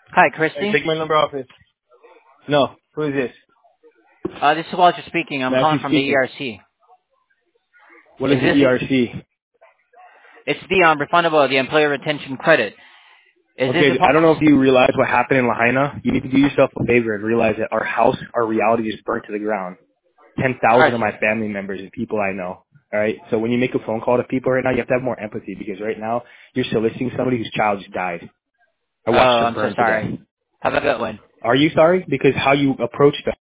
Hi, Hey, Christy. take my number off it. No. Who is this? This is Walter speaking. I'm calling Matthew from the speaking. ERC. What is Is the this? ERC? It's the refundable, the employer retention credit. Is this Okay, the I don't know policy? if you realize what happened in Lahaina. You need to do yourself a favor and realize that our house, our reality just burnt to the ground. All 10,000 right. of my family members and people I know. All right? So when you make a phone call to people right now, you have to have more empathy because right now you're soliciting somebody whose child just died. I Oh, watched her I'm so burn to death. sorry. Have a good one. Are you sorry? Because how you approached